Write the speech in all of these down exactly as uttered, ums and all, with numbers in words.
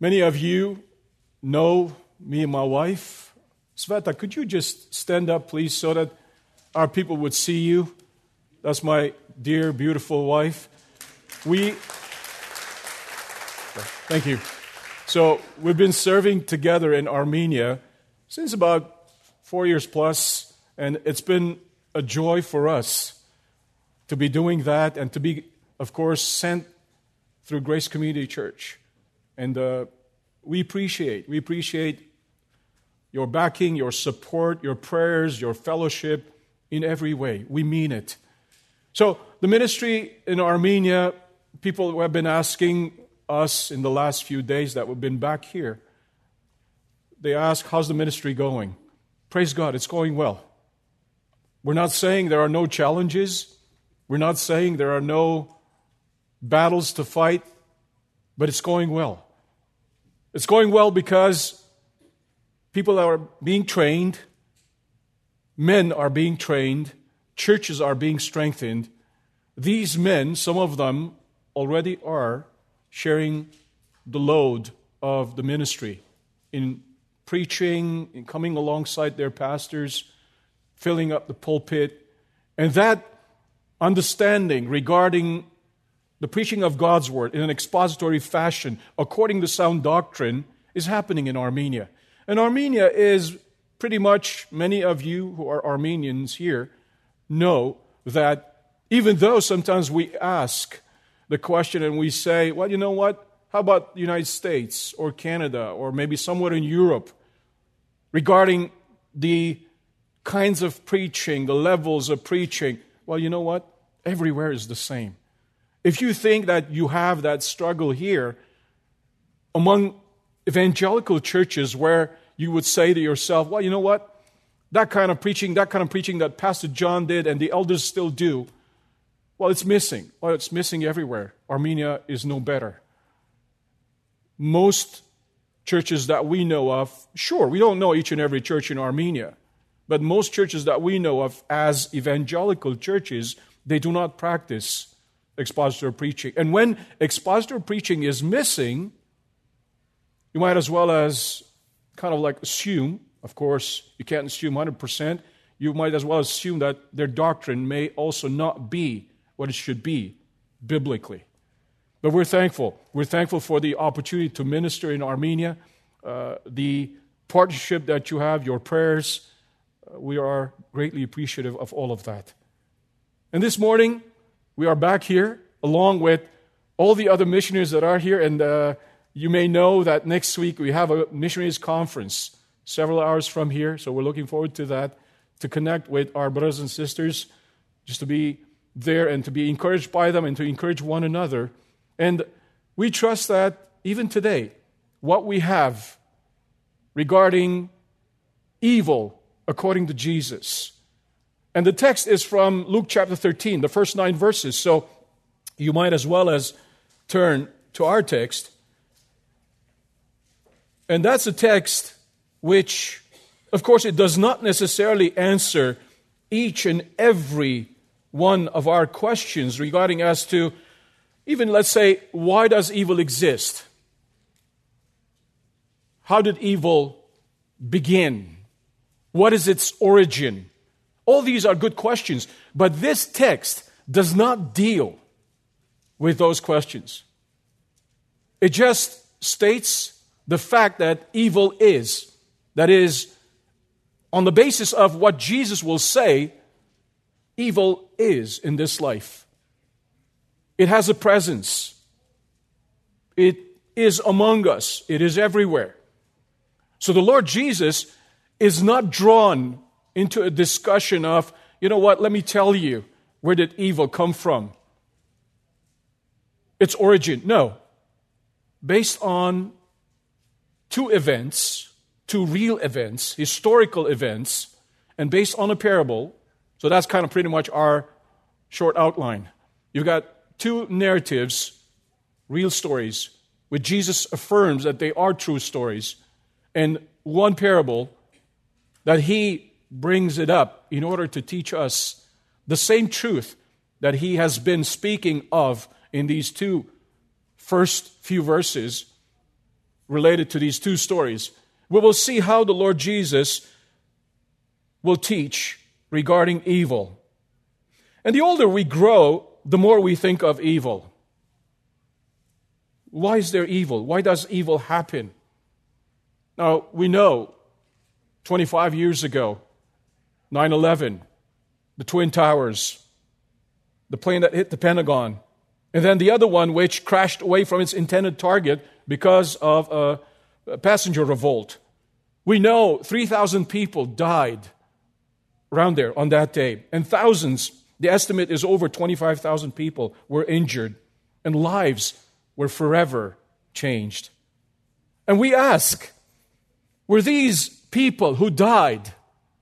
Many of you know me and my wife. Sveta, could you just stand up, please, so that our people would see you? That's my dear, beautiful wife. We, thank you. So we've been serving together in Armenia since about four years plus, and it's been a joy for us to be doing that and to be, of course, sent through Grace Community Church. And uh, we appreciate, we appreciate your backing, your support, your prayers, your fellowship in every way. We mean it. So the ministry in Armenia, people have been asking us in the last few days that we've been back here. They ask, how's the ministry going? Praise God, it's going well. We're not saying there are no challenges. We're not saying there are no battles to fight, but it's going well. It's going well because people are being trained, men are being trained, churches are being strengthened. These men, some of them already are sharing the load of the ministry in preaching, in coming alongside their pastors, filling up the pulpit. And that understanding regarding the preaching of God's Word in an expository fashion, according to sound doctrine, is happening in Armenia. And Armenia is pretty much, many of you who are Armenians here know that even though sometimes we ask the question and we say, well, you know what, how about the United States or Canada or maybe somewhere in Europe regarding the kinds of preaching, the levels of preaching? Well, you know what, everywhere is the same. If you think that you have that struggle here among evangelical churches where you would say to yourself, well, you know what, that kind of preaching, that kind of preaching that Pastor John did and the elders still do, well, it's missing. Well, it's missing everywhere. Armenia is no better. Most churches that we know of, sure, we don't know each and every church in Armenia, but most churches that we know of as evangelical churches, they do not practice expository preaching. And when expository preaching is missing, you might as well as kind of like assume, of course, you can't assume one hundred percent, you might as well assume that their doctrine may also not be what it should be biblically. But we're thankful. We're thankful for the opportunity to minister in Armenia, uh, the partnership that you have, your prayers. Uh, we are greatly appreciative of all of that. And this morning, we are back here along with all the other missionaries that are here. And uh, you may know that next week we have a missionaries conference several hours from here. So we're looking forward to that, to connect with our brothers and sisters, just to be there and to be encouraged by them and to encourage one another. And we trust that even today, what we have regarding evil according to Jesus. And the text is from Luke chapter thirteen, the first nine verses. So you might as well as turn to our text. And that's a text which, of course, it does not necessarily answer each and every one of our questions regarding as to, even let's say, why does evil exist? How did evil begin? What is its origin? All these are good questions, but this text does not deal with those questions. It just states the fact that evil is. That is, on the basis of what Jesus will say, evil is in this life. It has a presence. It is among us. It is everywhere. So the Lord Jesus is not drawn into a discussion of, you know what, let me tell you, where did evil come from? Its origin. No. Based on two events, two real events, historical events, and based on a parable. So that's kind of pretty much our short outline. You've got two narratives, real stories, which Jesus affirms that they are true stories, and one parable that he brings it up in order to teach us the same truth that he has been speaking of in these two first few verses. related to these two stories, we will see how the Lord Jesus will teach regarding evil. And the older we grow, the more we think of evil. Why is there evil? Why does evil happen? Now, we know twenty-five years ago, nine eleven, the Twin Towers, the plane that hit the Pentagon, and then the other one which crashed away from its intended target because of a, a passenger revolt. We know three thousand people died around there on that day, and thousands, the estimate is over twenty-five thousand people were injured, and lives were forever changed. And we ask, were these people who died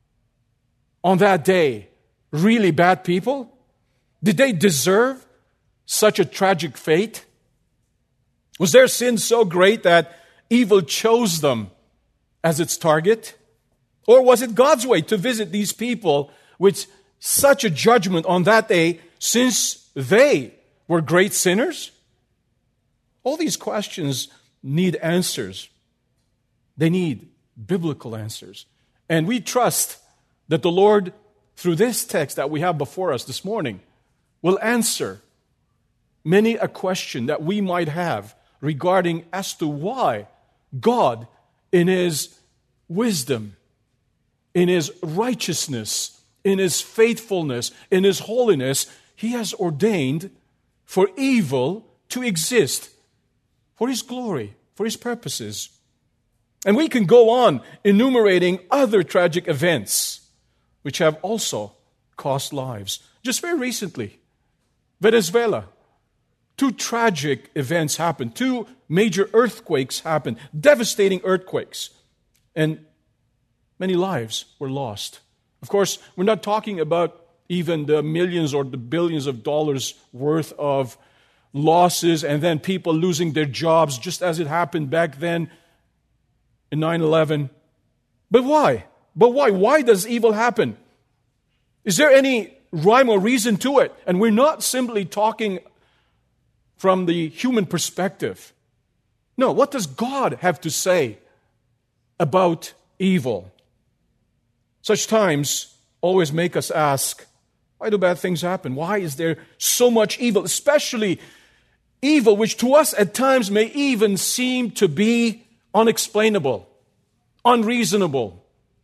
on that day really bad people? Did they deserve such a tragic fate? Was their sin so great that evil chose them as its target? Or was it God's way to visit these people with such a judgment on that day since they were great sinners? All these questions need answers. They need biblical answers. And we trust that the Lord, through this text that we have before us this morning, will answer many a question that we might have regarding as to why God, in His wisdom, in His righteousness, in His faithfulness, in His holiness, He has ordained for evil to exist for His glory, for His purposes. And we can go on enumerating other tragic events which have also cost lives. Just very recently, Venezuela, two tragic events happened. Two major earthquakes happened, devastating earthquakes. And many lives were lost. Of course, we're not talking about even the millions or the billions of dollars worth of losses and then people losing their jobs, just as it happened back then in nine eleven. But why? But why? Why does evil happen? Is there any rhyme or reason to it? And we're not simply talking from the human perspective. No, what does God have to say about evil? Such times always make us ask, why do bad things happen? Why is there so much evil? Especially evil which to us at times may even seem to be unexplainable, unreasonable,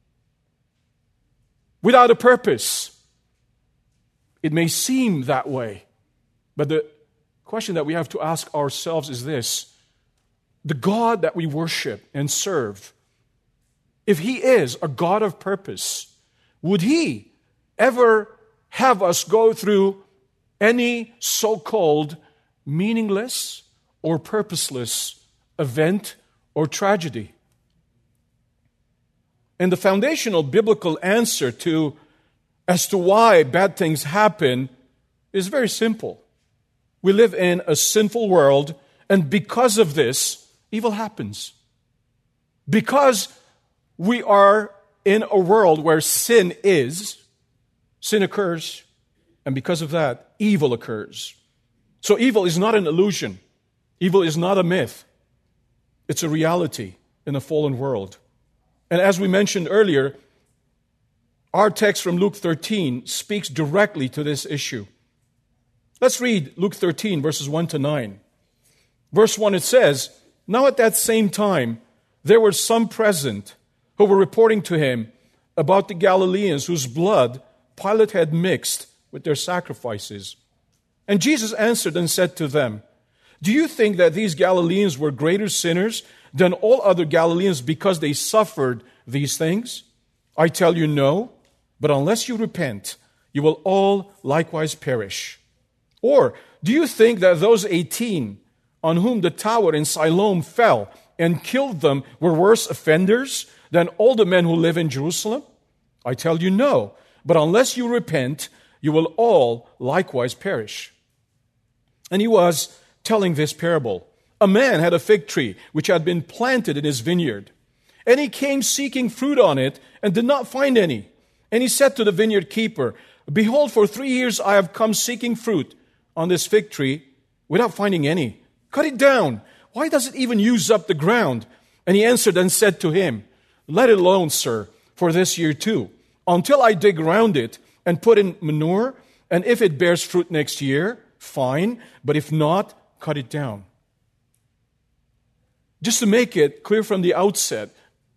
without a purpose. It may seem that way, but the question that we have to ask ourselves is this: the God that we worship and serve, if He is a God of purpose, would He ever have us go through any so-called meaningless or purposeless event or tragedy? And the foundational biblical answer to as to why bad things happen is very simple. We live in a sinful world, and because of this, evil happens. Because we are in a world where sin is, sin occurs, and because of that, evil occurs. So evil is not an illusion. Evil is not a myth. It's a reality in a fallen world. And as we mentioned earlier, our text from Luke thirteen speaks directly to this issue. Let's read Luke thirteen, verses one to nine. Verse one, it says, "Now at that same time, there were some present who were reporting to him about the Galileans whose blood Pilate had mixed with their sacrifices. And Jesus answered and said to them, 'Do you think that these Galileans were greater sinners than all other Galileans because they suffered these things? I tell you, no, but unless you repent, you will all likewise perish. Or do you think that those eighteen on whom the tower in Siloam fell and killed them were worse offenders than all the men who live in Jerusalem? I tell you, no, but unless you repent, you will all likewise perish.' And he was telling this parable. A man had a fig tree which had been planted in his vineyard. And he came seeking fruit on it and did not find any. And he said to the vineyard keeper, 'Behold, for three years I have come seeking fruit on this fig tree without finding any. Cut it down. Why does it even use up the ground? And he answered and said to him, let it alone, sir, for this year too, until I dig around it and put in manure, and if it bears fruit next year, fine, but if not, cut it down. Just to make it clear from the outset,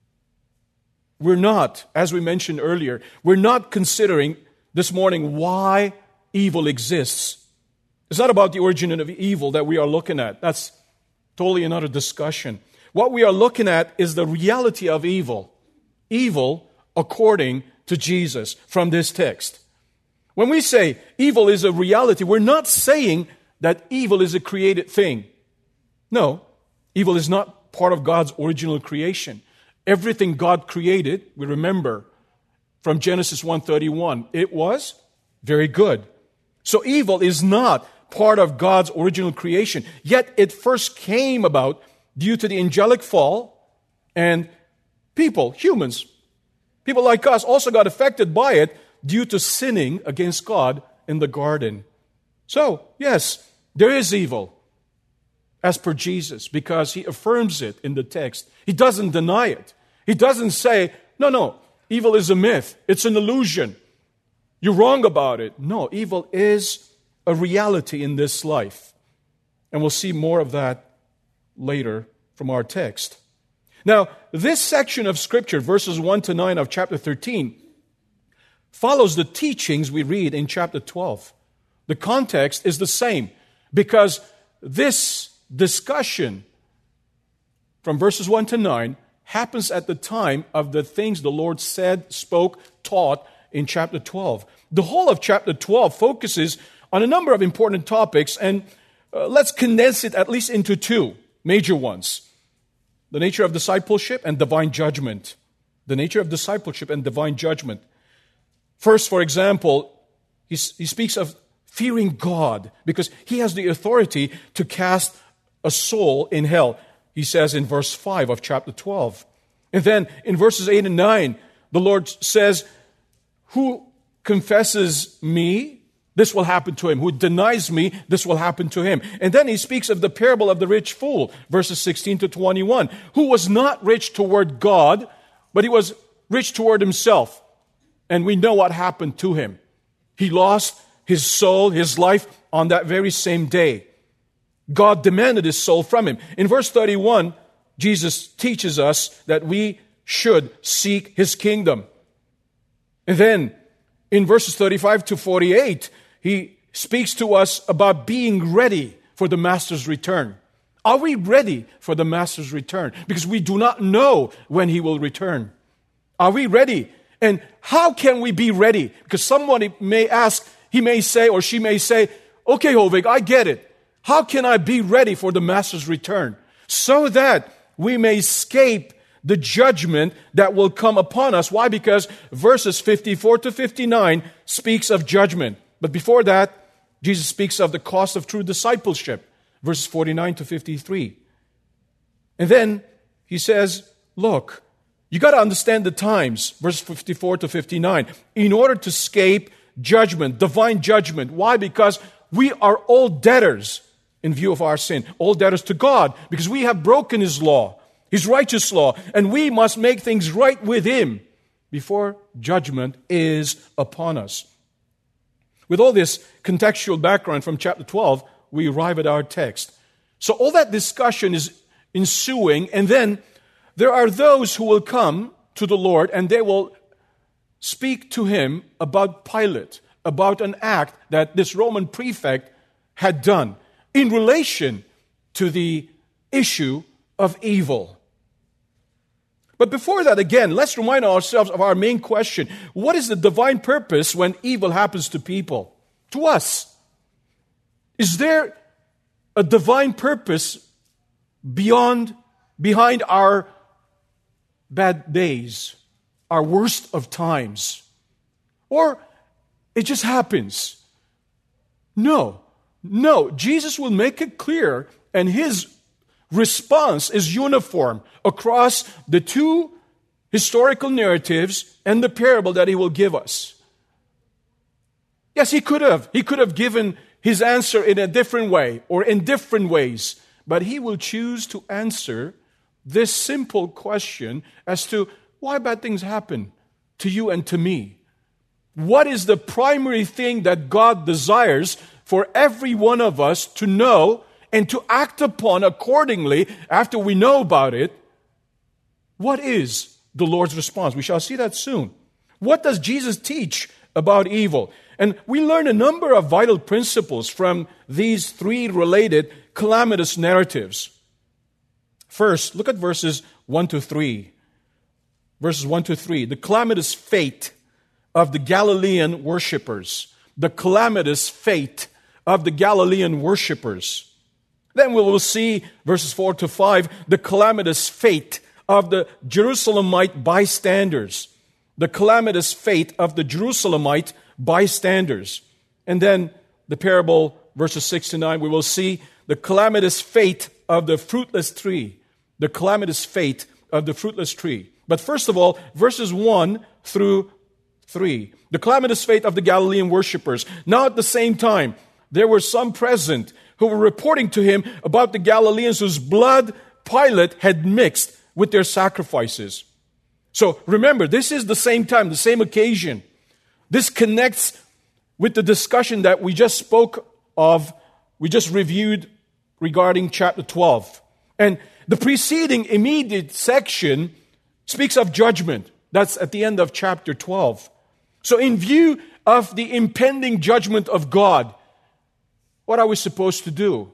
we're not, as we mentioned earlier, we're not considering this morning why evil exists. It's not about the origin of evil that we are looking at. That's totally another discussion. What we are looking at is the reality of evil. Evil according to Jesus from this text. When we say evil is a reality, we're not saying that evil is a created thing. No, evil is not part of God's original creation. Everything God created, we remember from Genesis one thirty-one, it was very good. So evil is not part of God's original creation. Yet it first came about due to the angelic fall, and people, humans, people like us also got affected by it due to sinning against God in the garden. So, yes, there is evil as per Jesus because he affirms it in the text. He doesn't deny it. He doesn't say, no, no, evil is a myth. It's an illusion. You're wrong about it. No, evil is a reality in this life. And we'll see more of that later from our text. Now, this section of Scripture, verses one to nine of chapter thirteen, follows the teachings we read in chapter twelve. The context is the same because this discussion from verses one to nine happens at the time of the things the Lord said, spoke, taught in chapter twelve. The whole of chapter twelve focuses on a number of important topics, and uh, let's condense it at least into two major ones. The nature of discipleship and divine judgment. The nature of discipleship and divine judgment. First, for example, he, he speaks of fearing God because he has the authority to cast a soul in hell. He says in verse five of chapter twelve. And then in verses eight and nine, the Lord says, who confesses me, this will happen to him. Who denies me, this will happen to him. And then he speaks of the parable of the rich fool, verses sixteen to twenty-one, who was not rich toward God, but he was rich toward himself. And we know what happened to him. He lost his soul, his life on that very same day. God demanded his soul from him. In verse thirty-one, Jesus teaches us that we should seek his kingdom. And then in verses thirty-five to forty-eight, he speaks to us about being ready for the Master's return. Are we ready for the Master's return? Because we do not know when he will return. Are we ready? And how can we be ready? Because somebody may ask, he may say, or she may say, okay, Hovig, I get it. How can I be ready for the Master's return? So that we may escape the judgment that will come upon us. Why? Because verses fifty-four to fifty-nine speaks of judgment. But before that, Jesus speaks of the cost of true discipleship. Verses forty-nine to fifty-three. And then he says, look, you got to understand the times. Verse fifty-four to fifty-nine. In order to escape judgment, divine judgment. Why? Because we are all debtors in view of our sin. All debtors to God because we have broken his law, his righteous law, and we must make things right with him before judgment is upon us. With all this contextual background from chapter twelve, we arrive at our text. So all that discussion is ensuing, and then there are those who will come to the Lord and they will speak to him about Pilate, about an act that this Roman prefect had done in relation to the issue of evil. But before that, again, let's remind ourselves of our main question. What is the divine purpose when evil happens to people? To us. Is there a divine purpose beyond, behind our bad days, our worst of times? Or it just happens? No. No. Jesus will make it clear, and his response is uniform across the two historical narratives and the parable that he will give us. Yes, he could have. He could have given his answer in a different way or in different ways. but he will choose to answer this simple question as to why bad things happen to you and to me. What is the primary thing that God desires for every one of us to know and to act upon accordingly after we know about it? What is the Lord's response? We shall see that soon. What does Jesus teach about evil? And we learn a number of vital principles from these three related calamitous narratives. First, look at verses one to three. Verses one to three. The calamitous fate of the Galilean worshippers. The calamitous fate of the Galilean worshippers. Then we will see, verses four to five, the calamitous fate of the Jerusalemite bystanders. The calamitous fate of the Jerusalemite bystanders. And then the parable, verses six to nine, we will see the calamitous fate of the fruitless tree. The calamitous fate of the fruitless tree. But first of all, verses one through three. The calamitous fate of the Galilean worshippers. Now at the same time, there were some present who were reporting to him about the Galileans whose blood Pilate had mixed with their sacrifices. So remember, this is the same time, the same occasion. This connects with the discussion that we just spoke of, we just reviewed regarding chapter twelve. And the preceding immediate section speaks of judgment. That's at the end of chapter twelve. So in view of the impending judgment of God, what are we supposed to do?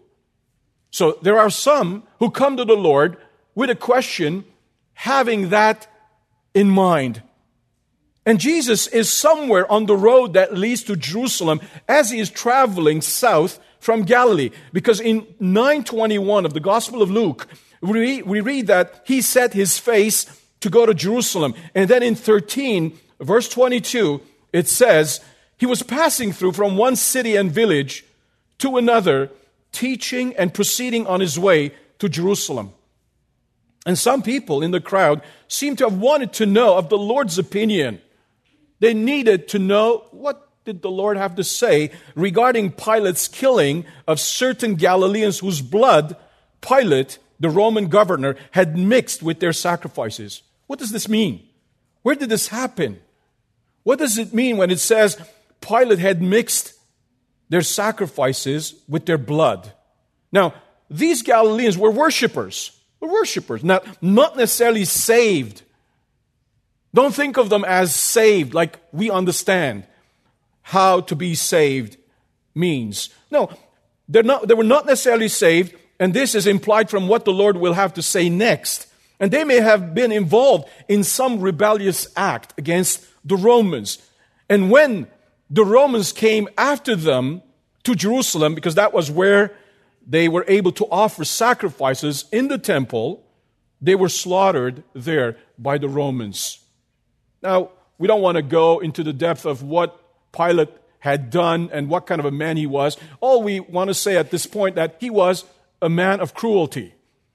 So there are some who come to the Lord with a question, having that in mind. And Jesus is somewhere on the road that leads to Jerusalem as he is traveling south from Galilee. Because in nine twenty-one of the Gospel of Luke, we, we read that he set his face to go to Jerusalem. And then in thirteen, verse twenty-two, it says, he was passing through from one city and village to another, teaching and proceeding on his way to Jerusalem. And some people in the crowd seem to have wanted to know of the Lord's opinion. They needed to know, what did the Lord have to say regarding Pilate's killing of certain Galileans whose blood Pilate, the Roman governor, had mixed with their sacrifices. What does this mean? Where did this happen? What does it mean when it says Pilate had mixed their sacrifices with their blood? Now, these Galileans were worshipers. Were worshipers, not, not necessarily saved. Don't think of them as saved like we understand how to be saved means. No, they're not, they were not necessarily saved, and this is implied from what the Lord will have to say next. And they may have been involved in some rebellious act against the Romans. And when the Romans came after them to Jerusalem, because that was where they were able to offer sacrifices in the temple, they were slaughtered there by the Romans. Now, we don't want to go into the depth of what Pilate had done and what kind of a man he was. All we want to say at this point that he was a man of cruelty.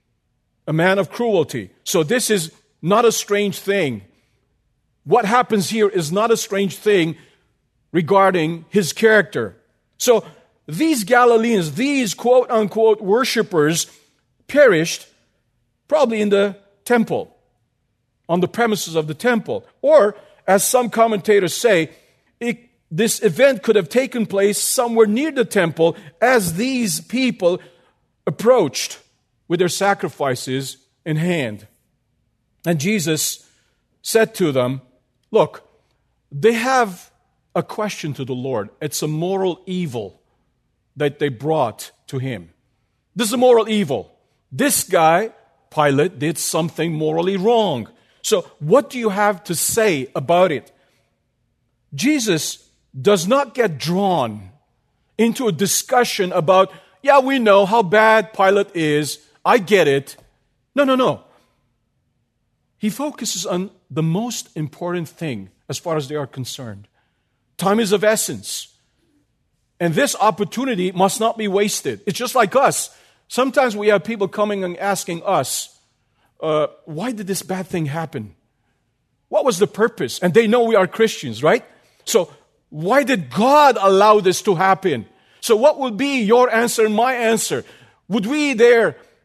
A man of cruelty. So this is not a strange thing. What happens here is not a strange thing regarding his character. So these Galileans, these quote-unquote worshipers, perished probably in the temple, on the premises of the temple. Or, as some commentators say, it, this event could have taken place somewhere near the temple as these people approached with their sacrifices in hand. And Jesus said to them, look, they have a question to the Lord. It's a moral evil that they brought to him. This is a moral evil. This guy, Pilate, did something morally wrong. So what do you have to say about it? Jesus does not get drawn into a discussion about, yeah, we know how bad Pilate is. I get it. No, no, no. He focuses on the most important thing as far as they are concerned. Time is of essence. And this opportunity must not be wasted. It's just like us. Sometimes we have people coming and asking us, uh, why did this bad thing happen? What was the purpose? And they know we are Christians, right? So why did God allow this to happen? So what would be your answer and my answer? Would we there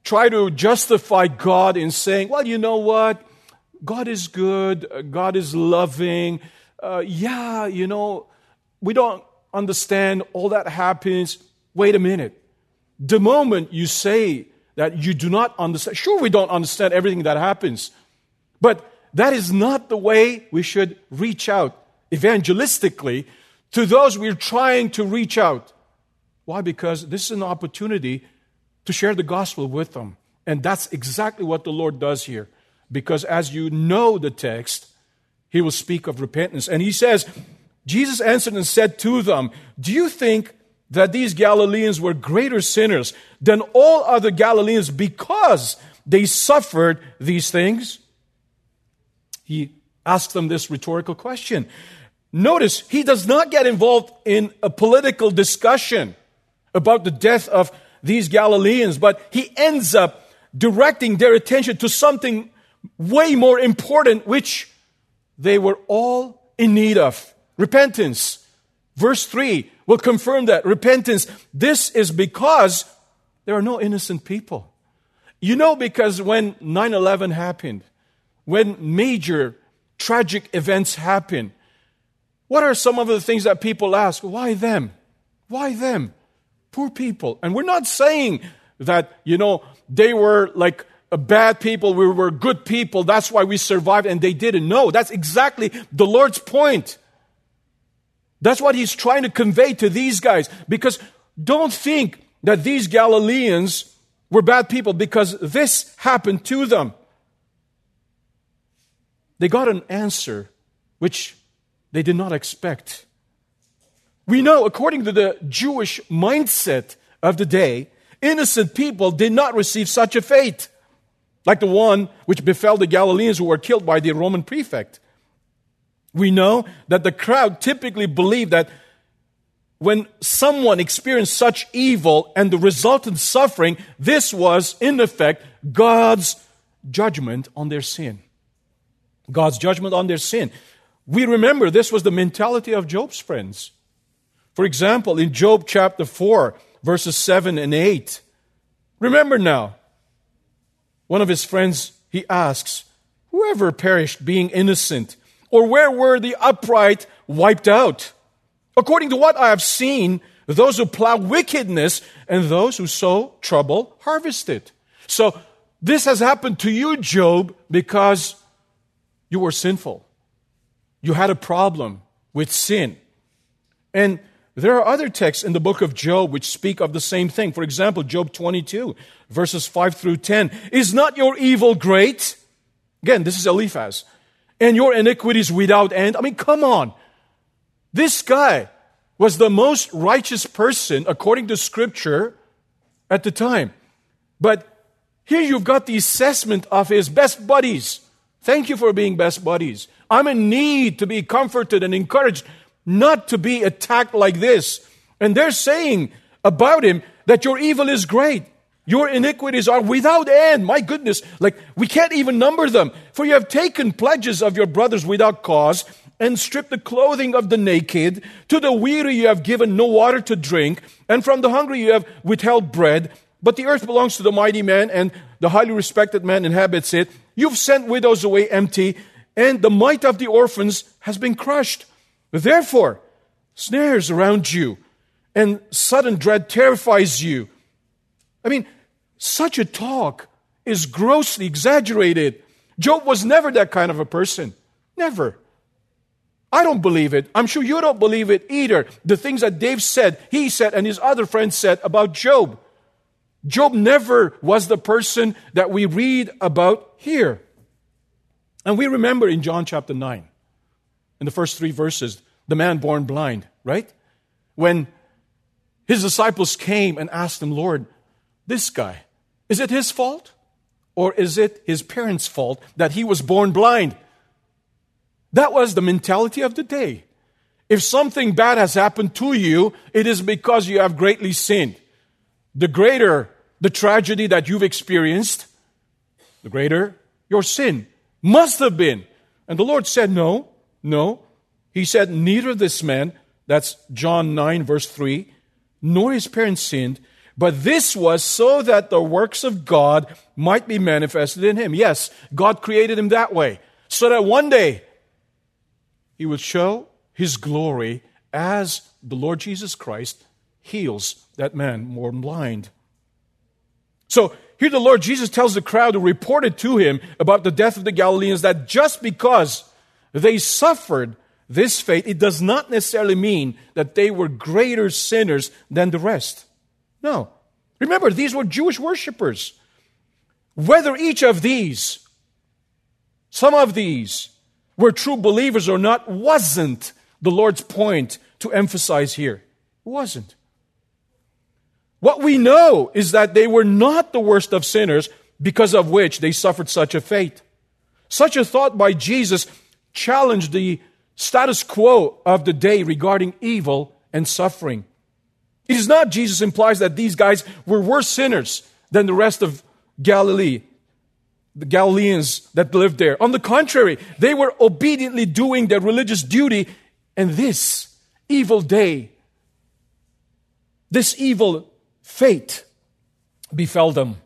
try to justify God in saying, well, you know what? God is good. God is loving. Uh, yeah, you know, we don't understand all that happens. Wait a minute. The moment you say that you do not understand, sure, we don't understand everything that happens, but that is not the way we should reach out evangelistically to those we're trying to reach out. Why? Because this is an opportunity to share the gospel with them. And that's exactly what the Lord does here. Because as you know the text, He will speak of repentance. And He says, Jesus answered and said to them, do you think that these Galileans were greater sinners than all other Galileans because they suffered these things? He asked them this rhetorical question. Notice, He does not get involved in a political discussion about the death of these Galileans, but He ends up directing their attention to something way more important, which they were all in need of. Repentance. Verse three will confirm that. Repentance. This is because there are no innocent people. You know, because when nine eleven happened, when major tragic events happen, what are some of the things that people ask? Why them? Why them? Poor people. And we're not saying that, you know, they were like bad people, we were good people, that's why we survived and they didn't. No, that's exactly the Lord's point. That's what He's trying to convey to these guys. Because don't think that these Galileans were bad people because this happened to them. They got an answer which they did not expect. We know, according to the Jewish mindset of the day, innocent people did not receive such a fate, like the one which befell the Galileans who were killed by the Roman prefect. We know that the crowd typically believed that when someone experienced such evil and the resultant suffering, this was, in effect, God's judgment on their sin. God's judgment on their sin. We remember this was the mentality of Job's friends. For example, in Job chapter four, verses seven and eight, remember now, one of his friends, he asks, whoever perished being innocent, or where were the upright wiped out? According to what I have seen, those who plow wickedness and those who sow trouble harvest it. So this has happened to you, Job, because you were sinful. You had a problem with sin. And there are other texts in the book of Job which speak of the same thing. For example, Job twenty-two, verses five through ten. Is not your evil great? Again, this is Eliphaz. And your iniquities without end? I mean, come on. This guy was the most righteous person, according to Scripture, at the time. But here you've got the assessment of his best buddies. Thank you for being best buddies. I'm in need to be comforted and encouraged, not to be attacked like this. And they're saying about him that your evil is great. Your iniquities are without end. My goodness, like we can't even number them. For you have taken pledges of your brothers without cause and stripped the clothing of the naked. To the weary you have given no water to drink, and from the hungry you have withheld bread. But the earth belongs to the mighty man, and the highly respected man inhabits it. You've sent widows away empty, and the might of the orphans has been crushed. Therefore, snares around you, and sudden dread terrifies you. I mean, such a talk is grossly exaggerated. Job was never that kind of a person. Never. I don't believe it. I'm sure you don't believe it either. The things that Dave said, he said, and his other friends said about Job. Job never was the person that we read about here. And we remember in John chapter nine, in the first three verses, the man born blind, right? When his disciples came and asked him, Lord, this guy, is it his fault? Or is it his parents' fault that he was born blind? That was the mentality of the day. If something bad has happened to you, it is because you have greatly sinned. The greater the tragedy that you've experienced, the greater your sin must have been. And the Lord said, no, no. He said, neither this man, that's John nine verse three, nor his parents sinned, But this was so that the works of God might be manifested in him. Yes, God created him that way, so that one day he would show his glory as the Lord Jesus Christ heals that man born blind. So here the Lord Jesus tells the crowd who reported to him about the death of the Galileans that just because they suffered this fate, it does not necessarily mean that they were greater sinners than the rest. No. Remember, these were Jewish worshipers. Whether each of these, some of these, were true believers or not, wasn't the Lord's point to emphasize here. It wasn't. What we know is that they were not the worst of sinners because of which they suffered such a fate. Such a thought by Jesus challenged the status quo of the day regarding evil and suffering. It is not, Jesus implies, that these guys were worse sinners than the rest of Galilee, the Galileans that lived there. On the contrary, they were obediently doing their religious duty, and this evil day, this evil fate befell them.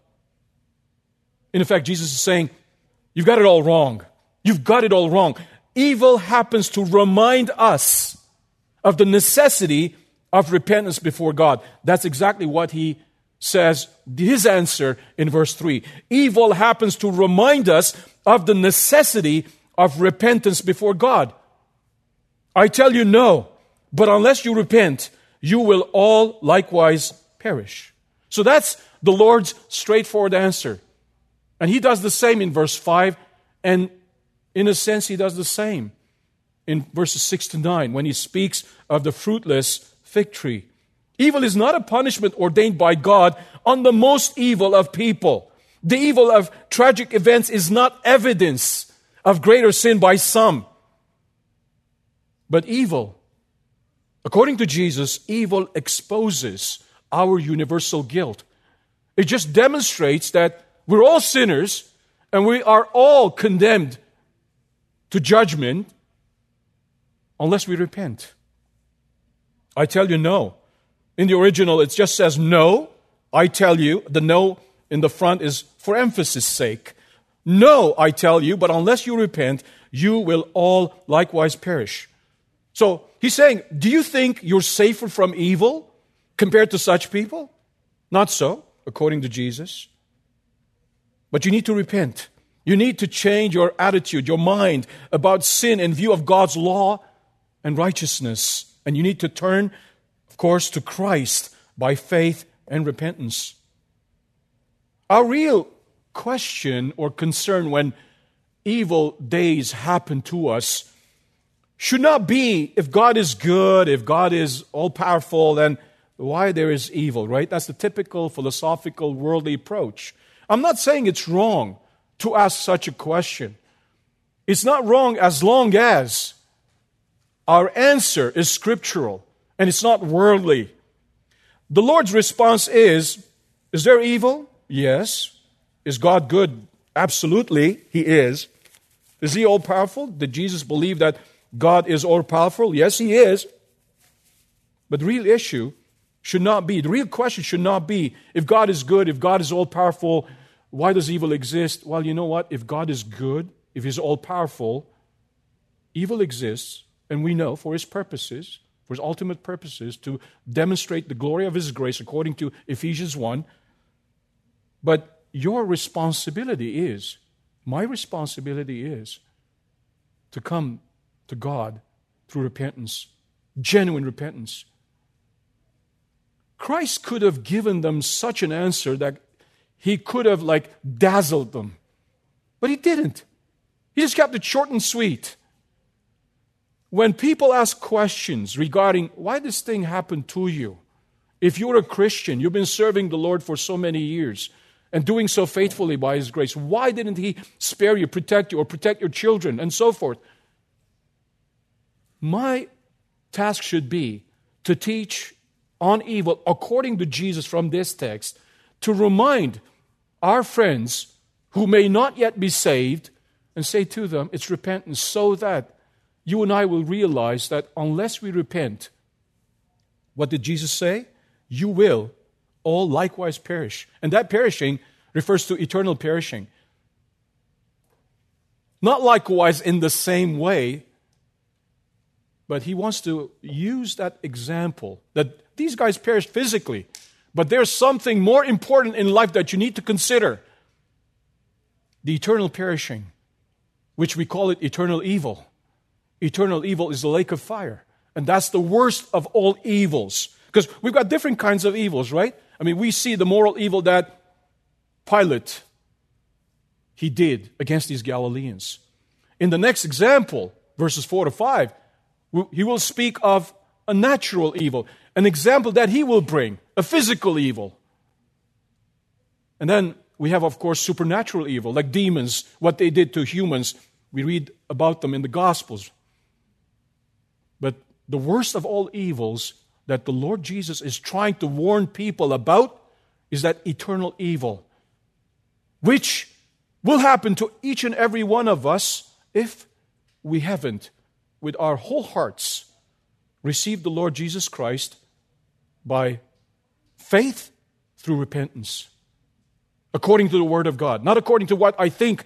In effect, Jesus is saying, you've got it all wrong. You've got it all wrong. Evil happens to remind us of the necessity of repentance before God. That's exactly what he says, his answer in verse three. Evil happens to remind us of the necessity of repentance before God. I tell you no, but unless you repent, you will all likewise perish. So that's the Lord's straightforward answer. And he does the same in verse five, and in a sense he does the same in verses six to nine when he speaks of the fruitless fig tree. Evil is not a punishment ordained by God on the most evil of people. The evil of tragic events is not evidence of greater sin by some. But evil, according to Jesus, evil exposes our universal guilt. It just demonstrates that we're all sinners and we are all condemned to judgment unless we repent. I tell you no. In the original, it just says no. I tell you. The no in the front is for emphasis' sake. No, I tell you, but unless you repent, you will all likewise perish. So he's saying, do you think you're safer from evil compared to such people? Not so, according to Jesus. But you need to repent. You need to change your attitude, your mind about sin in view of God's law and righteousness. And you need to turn, of course, to Christ by faith and repentance. Our real question or concern when evil days happen to us should not be if God is good, if God is all-powerful, then why there is evil, right? That's the typical philosophical, worldly approach. I'm not saying it's wrong to ask such a question. It's not wrong as long as our answer is scriptural and it's not worldly. The Lord's response is, is there evil? Yes. Is God good? Absolutely, He is. Is He all-powerful? Did Jesus believe that God is all-powerful? Yes, He is. But the real issue should not be, the real question should not be, if God is good, if God is all-powerful, why does evil exist? Well, you know what? If God is good, if He's all-powerful, evil exists, and we know for His purposes, for His ultimate purposes, to demonstrate the glory of His grace according to Ephesians one. But your responsibility is, my responsibility is, to come to God through repentance, genuine repentance. Christ could have given them such an answer that He could have like dazzled them. But He didn't. He just kept it short and sweet. When people ask questions regarding why this thing happened to you, if you're a Christian, you've been serving the Lord for so many years and doing so faithfully by His grace, why didn't He spare you, protect you, or protect your children, and so forth? My task should be to teach on evil according to Jesus from this text, to remind our friends who may not yet be saved and say to them, it's repentance, so that you and I will realize that unless we repent, what did Jesus say? You will all likewise perish. And that perishing refers to eternal perishing. Not likewise in the same way, but he wants to use that example that these guys perished physically, but there's something more important in life that you need to consider. The eternal perishing, which we call it eternal evil. Eternal evil is the lake of fire. And that's the worst of all evils. Because we've got different kinds of evils, right? I mean, we see the moral evil that Pilate, he did against these Galileans. In the next example, verses four to five, he will speak of a natural evil, an example that he will bring, a physical evil. And then we have, of course, supernatural evil, like demons, what they did to humans. We read about them in the Gospels. But the worst of all evils that the Lord Jesus is trying to warn people about is that eternal evil, which will happen to each and every one of us if we haven't, with our whole hearts, received the Lord Jesus Christ by faith through repentance, according to the Word of God, not according to what I think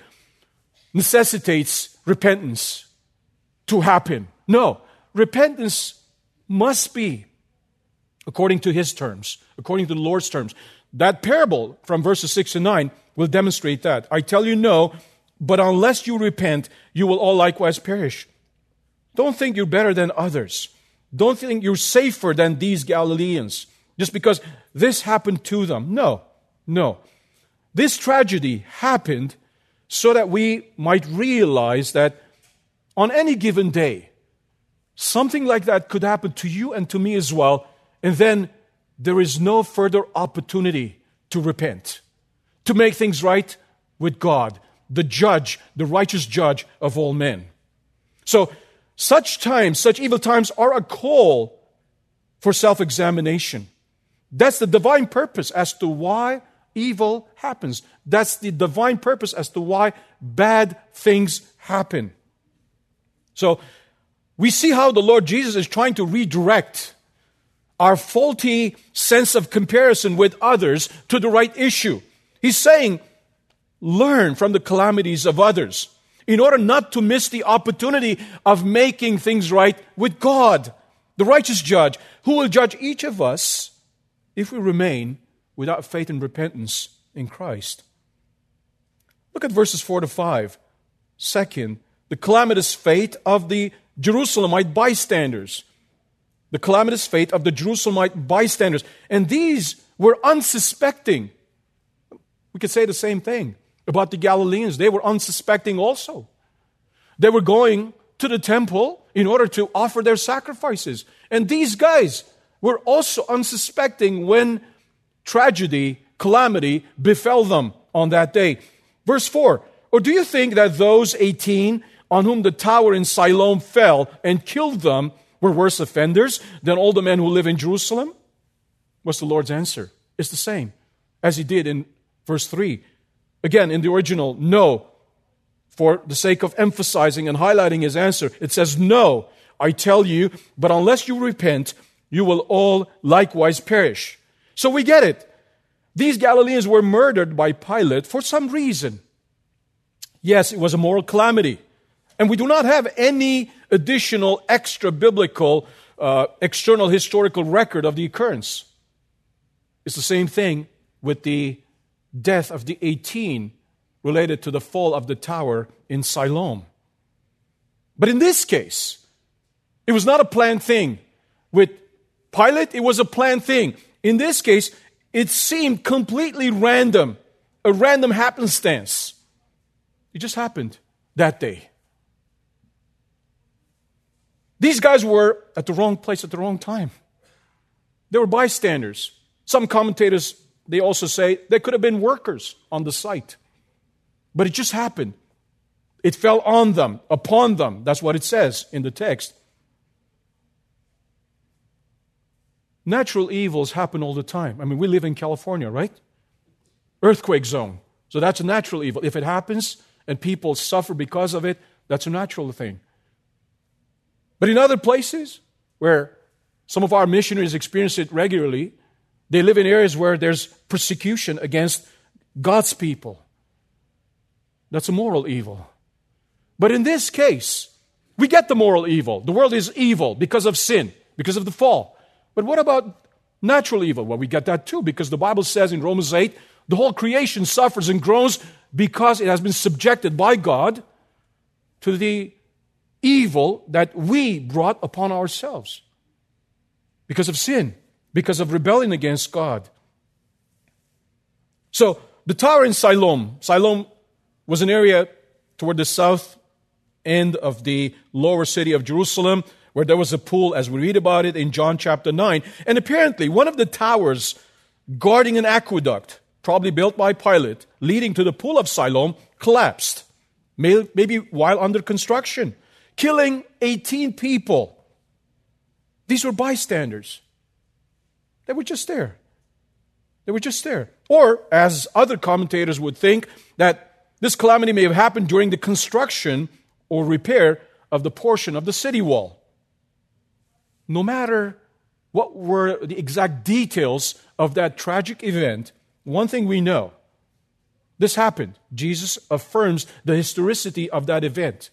necessitates repentance to happen. No, repentance must be according to His terms, according to the Lord's terms. That parable from verses six to nine will demonstrate that. I tell you no, but unless you repent, you will all likewise perish. Don't think you're better than others. Don't think you're safer than these Galileans just because this happened to them. No, no. This tragedy happened so that we might realize that on any given day, something like that could happen to you and to me as well, and then there is no further opportunity to repent, to make things right with God, the judge, the righteous judge of all men. So, such times, such evil times are a call for self-examination. That's the divine purpose as to why evil happens. That's the divine purpose as to why bad things happen. So, we see how the Lord Jesus is trying to redirect our faulty sense of comparison with others to the right issue. He's saying, learn from the calamities of others in order not to miss the opportunity of making things right with God, the righteous judge, who will judge each of us if we remain without faith and repentance in Christ. Look at verses four to five. Second, the calamitous fate of the Jerusalemite bystanders. The calamitous fate of the Jerusalemite bystanders. And these were unsuspecting. We could say the same thing about the Galileans. They were unsuspecting also. They were going to the temple in order to offer their sacrifices. And these guys were also unsuspecting when tragedy, calamity befell them on that day. Verse four, or do you think that those eighteen on whom the tower in Siloam fell and killed them were worse offenders than all the men who live in Jerusalem? What's the Lord's answer? It's the same as He did in verse three. Again, in the original, no. For the sake of emphasizing and highlighting His answer, it says, no, I tell you, but unless you repent, you will all likewise perish. So we get it. These Galileans were murdered by Pilate for some reason. Yes, it was a moral calamity. And we do not have any additional extra biblical, uh, external historical record of the occurrence. It's the same thing with the death of the eighteen related to the fall of the tower in Siloam. But in this case, it was not a planned thing. With Pilate, it was a planned thing. In this case, it seemed completely random, a random happenstance. It just happened that day. These guys were at the wrong place at the wrong time. They were bystanders. Some commentators, they also say they could have been workers on the site. But it just happened. It fell on them, upon them. That's what it says in the text. Natural evils happen all the time. I mean, we live in California, right? Earthquake zone. So that's a natural evil. If it happens and people suffer because of it, that's a natural thing. But in other places where some of our missionaries experience it regularly, They live in areas where there's persecution against God's people. That's a moral evil. But in this case, we get the moral evil. The world is evil because of sin, because of the fall. But what about natural evil? Well, we get that too, because the Bible says in Romans eight, the whole creation suffers and groans because it has been subjected by God to the evil that we brought upon ourselves because of sin, because of rebellion against God. So, the tower in Siloam, Siloam was an area toward the south end of the lower city of Jerusalem, where there was a pool, as we read about it in John chapter nine. And apparently, one of the towers guarding an aqueduct, probably built by Pilate, leading to the pool of Siloam, collapsed, maybe while under construction, killing eighteen people. These were bystanders. They were just there. They were just there. Or, as other commentators would think, that this calamity may have happened during the construction or repair of the portion of the city wall. No matter what were the exact details of that tragic event, one thing we know, this happened. Jesus affirms the historicity of that event.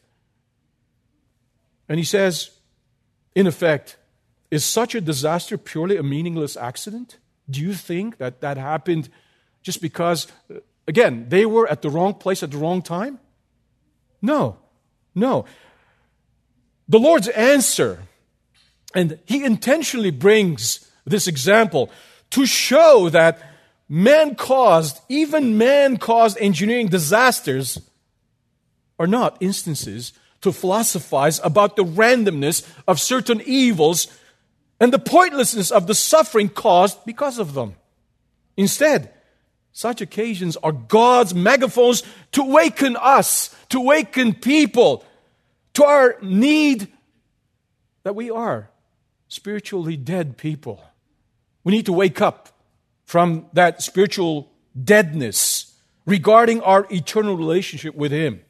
And he says, in effect, is such a disaster purely a meaningless accident? Do you think that that happened just because, again, they were at the wrong place at the wrong time? No, no. The Lord's answer, and He intentionally brings this example to show that man-caused, even man-caused engineering disasters are not instances to philosophize about the randomness of certain evils and the pointlessness of the suffering caused because of them. Instead, such occasions are God's megaphones to awaken us, to awaken people to our need that we are spiritually dead people. We need to wake up from that spiritual deadness regarding our eternal relationship with Him.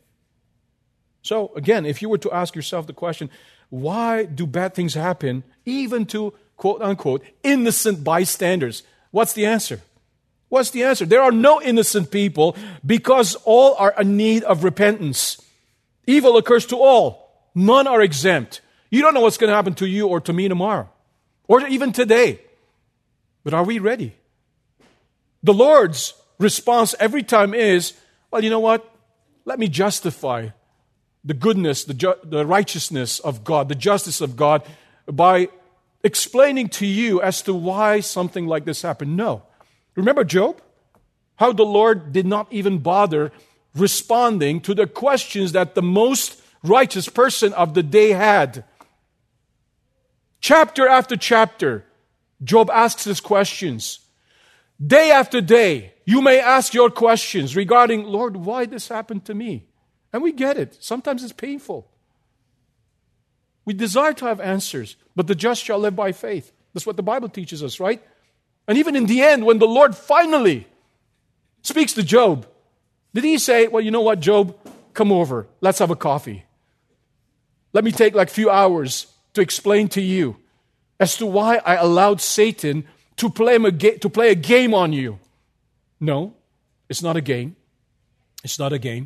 So, again, if you were to ask yourself the question, why do bad things happen even to, quote-unquote, innocent bystanders? What's the answer? What's the answer? There are no innocent people because all are in need of repentance. Evil occurs to all. None are exempt. You don't know what's going to happen to you or to me tomorrow, or even today. But are we ready? The Lord's response every time is, well, you know what? Let me justify the goodness, the, ju- the righteousness of God, the justice of God, by explaining to you as to why something like this happened. No. Remember Job? How the Lord did not even bother responding to the questions that the most righteous person of the day had. Chapter after chapter, Job asks his questions. Day after day, you may ask your questions regarding, Lord, why this happened to me? And we get it. Sometimes it's painful. We desire to have answers, but the just shall live by faith. That's what the Bible teaches us, right? And even in the end, when the Lord finally speaks to Job, did He say, well, you know what, Job, come over. Let's have a coffee. Let me take like a few hours to explain to you as to why I allowed Satan to play a, ga- to play a game on you. No, it's not a game. It's not a game.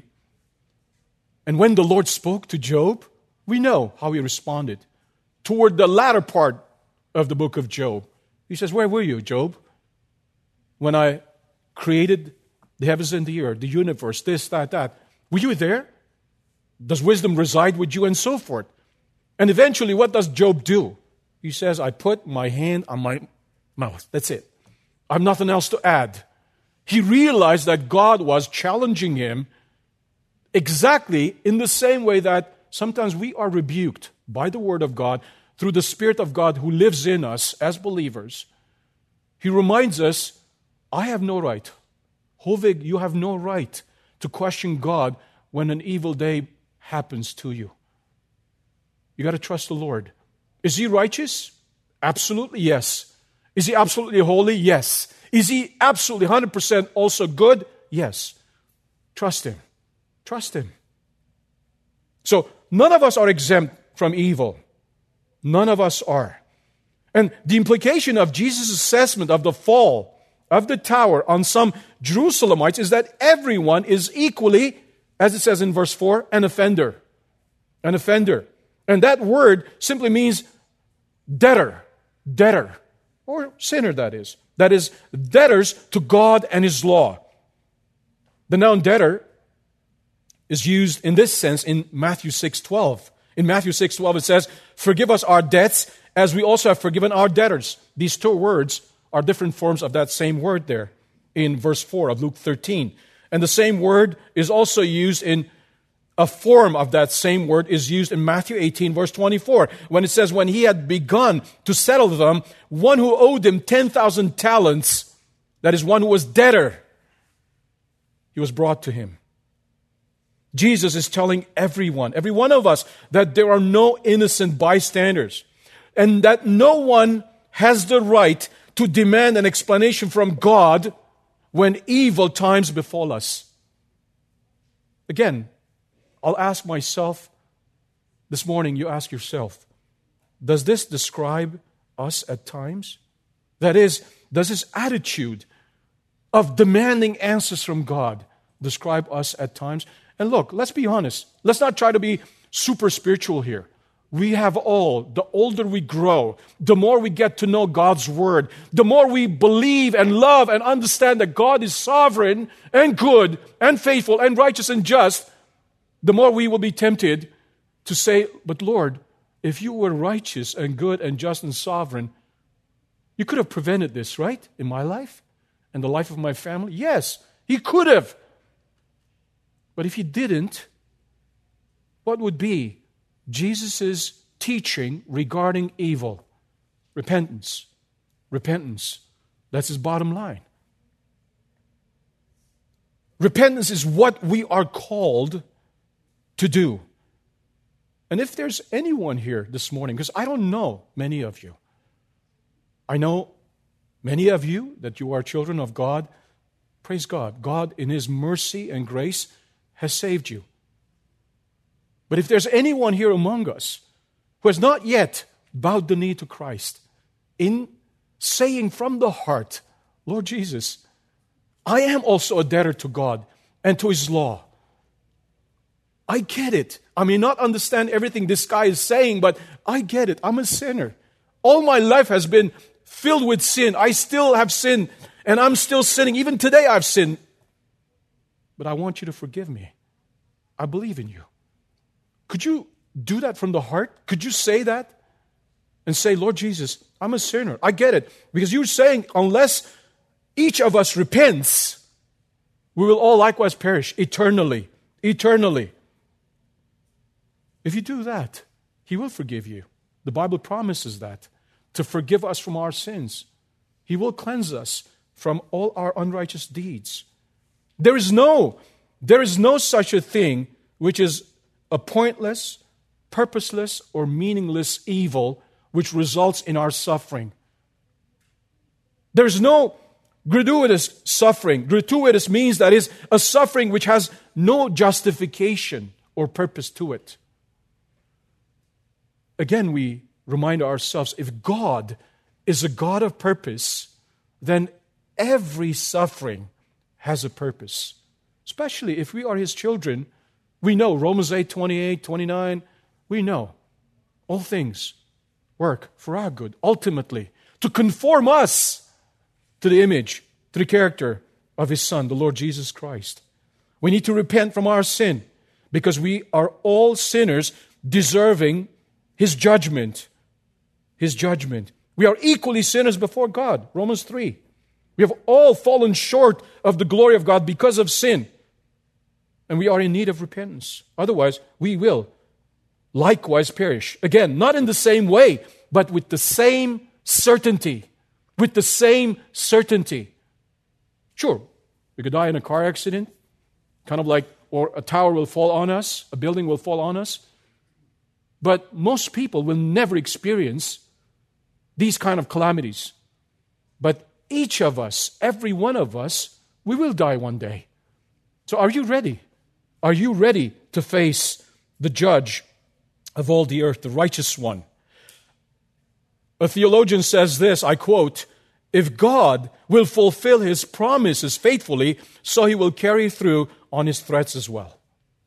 And when the Lord spoke to Job, we know how he responded. Toward the latter part of the book of Job, he says, where were you, Job? When I created the heavens and the earth, the universe, this, that, that. Were you there? Does wisdom reside with you? And so forth. And eventually, what does Job do? He says, I put my hand on my mouth. That's it. I have nothing else to add. He realized that God was challenging him exactly in the same way that sometimes we are rebuked by the Word of God through the Spirit of God who lives in us as believers. He reminds us, I have no right. Hovig, you have no right to question God when an evil day happens to you. You got to trust the Lord. Is He righteous? Absolutely yes. Is He absolutely holy? Yes. Is He absolutely one hundred percent also good? Yes. Trust Him. Trust Him. So, none of us are exempt from evil. None of us are. And the implication of Jesus' assessment of the fall of the tower on some Jerusalemites is that everyone is equally, as it says in verse four, an offender. An offender. And that word simply means debtor. Debtor. Or sinner, that is. That is, debtors to God and His law. The noun debtor is used in this sense in Matthew six twelve. In Matthew six twelve it says, "Forgive us our debts as we also have forgiven our debtors." These two words are different forms of that same word there in verse four of Luke thirteen. And the same word is also used in a form of that same word is used in Matthew eighteen, verse twenty-four, when it says, when he had begun to settle them, one who owed him ten thousand talents, that is, one who was debtor, he was brought to him. Jesus is telling everyone, every one of us, that there are no innocent bystanders, and that no one has the right to demand an explanation from God when evil times befall us. Again, I'll ask myself this morning, you ask yourself, does this describe us at times? That is, does this attitude of demanding answers from God describe us at times? And look, let's be honest. Let's not try to be super spiritual here. We have all, the older we grow, the more we get to know God's Word, the more we believe and love and understand that God is sovereign and good and faithful and righteous and just, the more we will be tempted to say, but Lord, if you were righteous and good and just and sovereign, you could have prevented this, right? In my life and the life of my family? Yes, He could have. But if He didn't, what would be Jesus' teaching regarding evil? Repentance. Repentance. That's His bottom line. Repentance is what we are called to do. And if there's anyone here this morning, because I don't know many of you, I know many of you that you are children of God. Praise God. God in His mercy and grace has saved you. But if there's anyone here among us who has not yet bowed the knee to Christ in saying from the heart, Lord Jesus, I am also a debtor to God and to His law. I get it. I may not understand everything this guy is saying, but I get it. I'm a sinner. All my life has been filled with sin. I still have sinned, and I'm still sinning. Even today I've sinned. But I want you to forgive me. I believe in you. Could you do that from the heart? Could you say that? And say, Lord Jesus, I'm a sinner. I get it. Because you're saying, unless each of us repents, we will all likewise perish eternally. Eternally. If you do that, He will forgive you. The Bible promises that. To forgive us from our sins. He will cleanse us from all our unrighteous deeds. There is no, there is no such a thing which is a pointless, purposeless, or meaningless evil which results in our suffering. There's no gratuitous suffering. Gratuitous means that is a suffering which has no justification or purpose to it. Again, we remind ourselves, if God is a God of purpose, then every suffering has a purpose. Especially if we are His children, we know Romans eight, twenty-eight, twenty-nine, we know all things work for our good, ultimately, to conform us to the image, to the character of His Son, the Lord Jesus Christ. We need to repent from our sin because we are all sinners deserving His judgment. His judgment. We are equally sinners before God. Romans three. We have all fallen short of the glory of God because of sin. And we are in need of repentance. Otherwise, we will likewise perish. Again, not in the same way, but with the same certainty. With the same certainty. Sure, we could die in a car accident, kind of like, or a tower will fall on us, a building will fall on us. But most people will never experience these kind of calamities. But each of us, every one of us, we will die one day. So are you ready? Are you ready to face the judge of all the earth, the righteous one? A theologian says this, I quote, "If God will fulfill His promises faithfully, so He will carry through on His threats as well."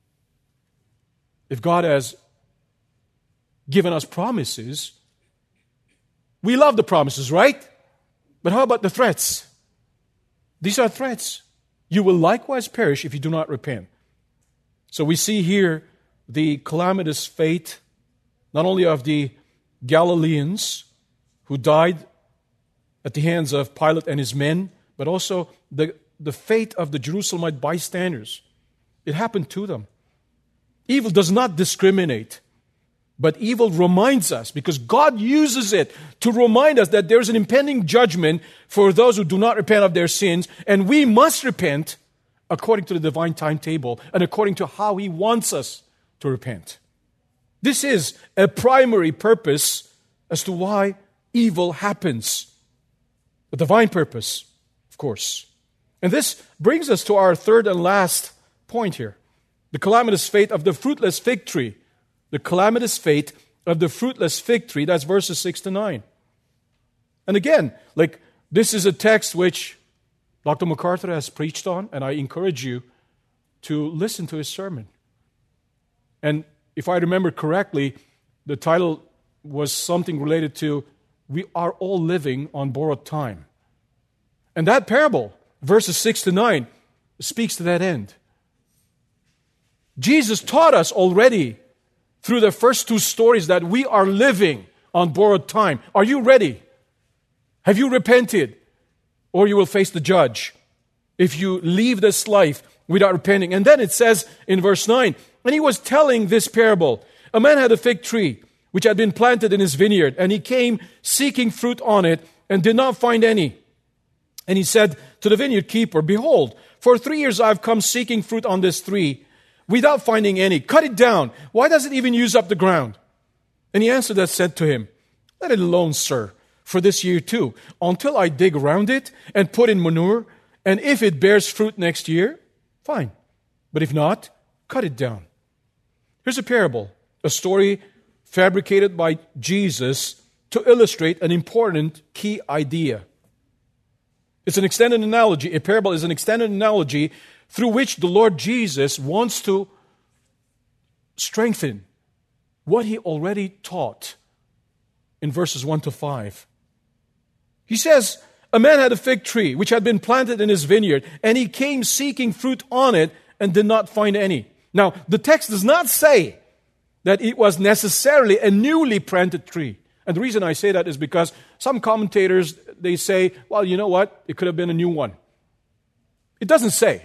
If God has given us promises, we love the promises, right? But how about the threats? These are threats. You will likewise perish if you do not repent. So we see here the calamitous fate, not only of the Galileans who died at the hands of Pilate and his men, but also the, the fate of the Jerusalemite bystanders. It happened to them. Evil does not discriminate, but evil reminds us, because God uses it to remind us that there's an impending judgment for those who do not repent of their sins, and we must repent according to the divine timetable and according to how He wants us to repent. This is a primary purpose as to why evil happens. The divine purpose, of course. And this brings us to our third and last point here. The calamitous fate of the fruitless fig tree. The calamitous fate of the fruitless fig tree. That's verses six to nine. And again, like this is a text which Doctor MacArthur has preached on, and I encourage you to listen to his sermon. And if I remember correctly, the title was something related to, "We are all living on borrowed time." And that parable, verses six to nine, speaks to that end. Jesus taught us already through the first two stories that we are living on borrowed time. Are you ready? Have you repented? Or you will face the judge if you leave this life without repenting. And then it says in verse nine, "And he was telling this parable. A man had a fig tree which had been planted in his vineyard, and he came seeking fruit on it and did not find any. And he said to the vineyard keeper, 'Behold, for three years I have come seeking fruit on this tree without finding any. Cut it down. Why does it even use up the ground?' And he answered and said to him, 'Let it alone, sir, for this year too, until I dig around it and put in manure, and if it bears fruit next year, fine. But if not, cut it down.'" Here's a parable, a story fabricated by Jesus to illustrate an important key idea. It's an extended analogy. A parable is an extended analogy through which the Lord Jesus wants to strengthen what He already taught in verses one to five. He says, "A man had a fig tree which had been planted in his vineyard, and he came seeking fruit on it and did not find any." Now, the text does not say that it was necessarily a newly planted tree. And the reason I say that is because some commentators, they say, well, you know what? It could have been a new one. It doesn't say.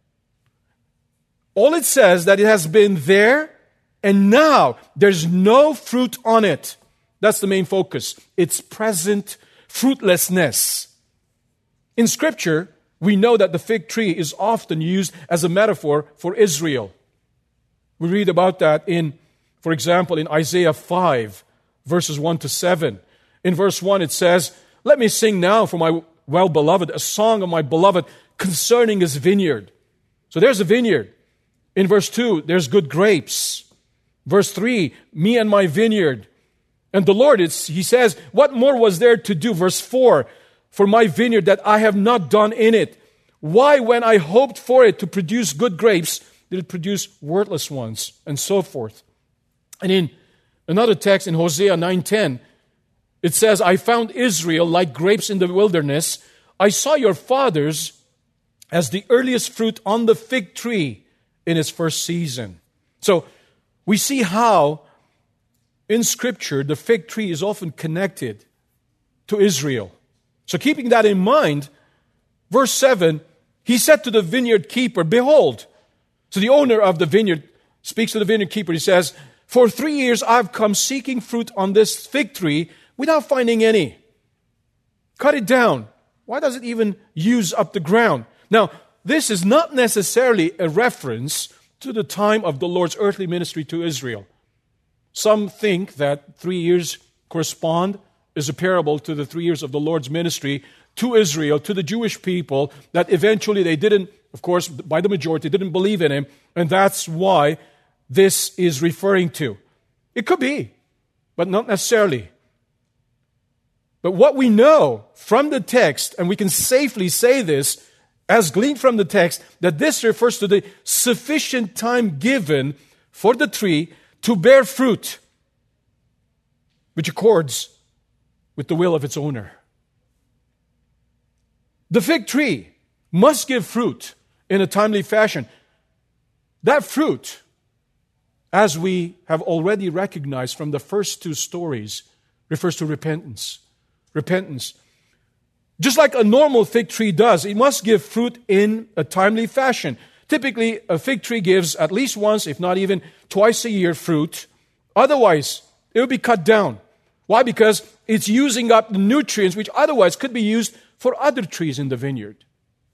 All it says that it has been there, and now there's no fruit on it. That's the main focus. Its present fruitlessness. In Scripture, we know that the fig tree is often used as a metaphor for Israel. We read about that in, for example, in Isaiah five, verses one to seven. In verse one it says, "Let me sing now for my well-beloved, a song of my beloved concerning his vineyard." So there's a vineyard. In verse two, there's good grapes. Verse three, "Me and my vineyard." And the Lord, it's, He says, "What more was there to do?" Verse four, "For my vineyard that I have not done in it. Why, when I hoped for it to produce good grapes, did it produce worthless ones?" And so forth. And in another text in Hosea nine ten, it says, "I found Israel like grapes in the wilderness. I saw your fathers as the earliest fruit on the fig tree in its first season." So we see how in Scripture the fig tree is often connected to Israel. So keeping that in mind, verse seven, "He said to the vineyard keeper, 'Behold.'" So the owner of the vineyard speaks to the vineyard keeper. He says, "For three years I've come seeking fruit on this fig tree without finding any. Cut it down. Why does it even use up the ground?" Now, this is not necessarily a reference to the time of the Lord's earthly ministry to Israel. Some think that three years correspond as a parable to the three years of the Lord's ministry to Israel, to the Jewish people, that eventually they didn't, of course, by the majority, didn't believe in Him, and that's why this is referring to. It could be, but not necessarily. But what we know from the text, and we can safely say this, as gleaned from the text, that this refers to the sufficient time given for the tree to bear fruit, which accords with the will of its owner. The fig tree must give fruit in a timely fashion. That fruit, as we have already recognized from the first two stories, refers to repentance. Repentance. Just like a normal fig tree does, it must give fruit in a timely fashion. Typically, a fig tree gives at least once, if not even twice a year, fruit. Otherwise, it will be cut down. Why? Because it's using up the nutrients which otherwise could be used for other trees in the vineyard.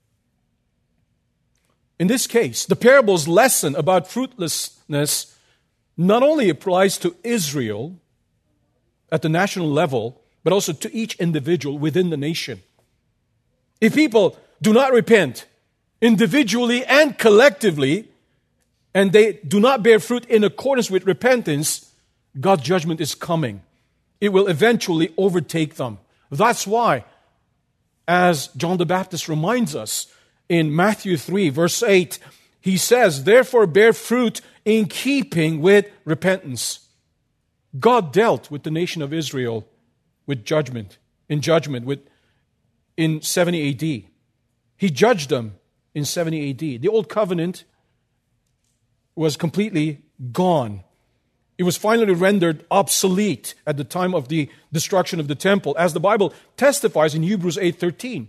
In this case, the parable's lesson about fruitlessness not only applies to Israel at the national level, but also to each individual within the nation. If people do not repent individually and collectively, and they do not bear fruit in accordance with repentance, God's judgment is coming. It will eventually overtake them. That's why, as John the Baptist reminds us in Matthew three, verse eight, he says, "Therefore bear fruit in keeping with repentance." God dealt with the nation of Israel with judgment, in judgment, with in seventy A D. He judged them in seventy A D. The old covenant was completely gone. It was finally rendered obsolete at the time of the destruction of the temple, as the Bible testifies in Hebrews eight thirteen.